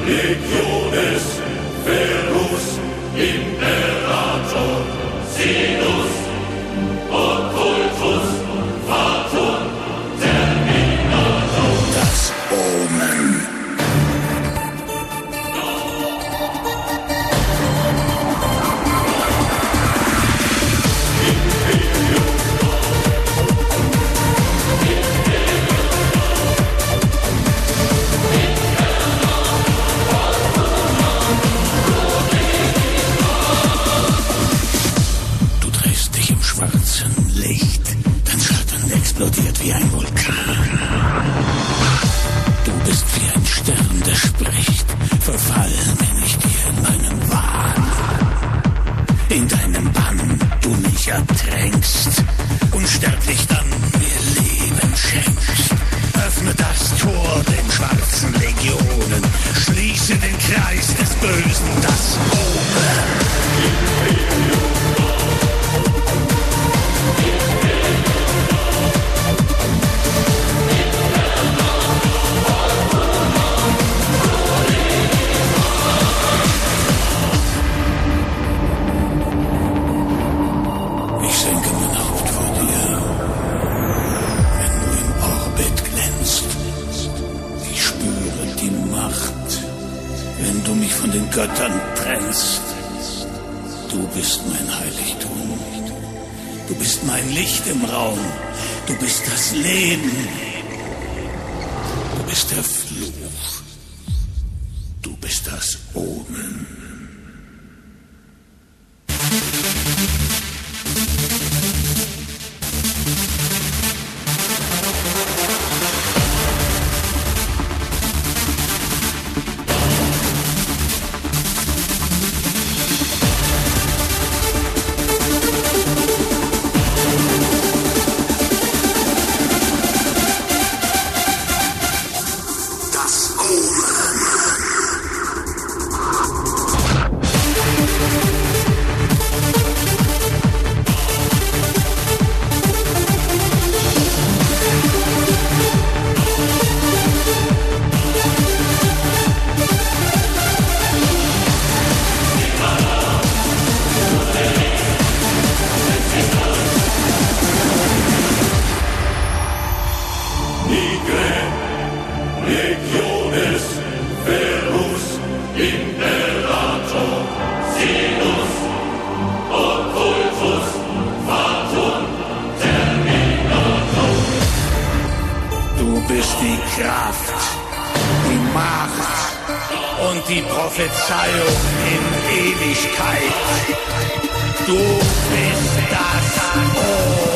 Legiones, Verus, Imperator, Sinus, Occultus, Fatum, Terminator. Das Omen. Explodiert wie ein Vulkan. Du bist wie ein Stern, der spricht. Verfallen bin ich dir in meinem Wahn. In deinem Bann du mich ertränkst. Unsterblich dann mir Leben schenkst. Öffne das Tor den schwarzen Legionen. Schließe den Kreis des Bösen, das Omen. Göttern trennst. Du bist mein Heiligtum. Du bist mein Licht im Raum. Du bist das Leben. Du bist der Fluch. Du bist das Omen. Legiones, Verus, Imperator, Sinus, Occultus, Fatum, Terminator. Du bist die Kraft, die Macht und die Prophezeiung in Ewigkeit. Du bist das Omen.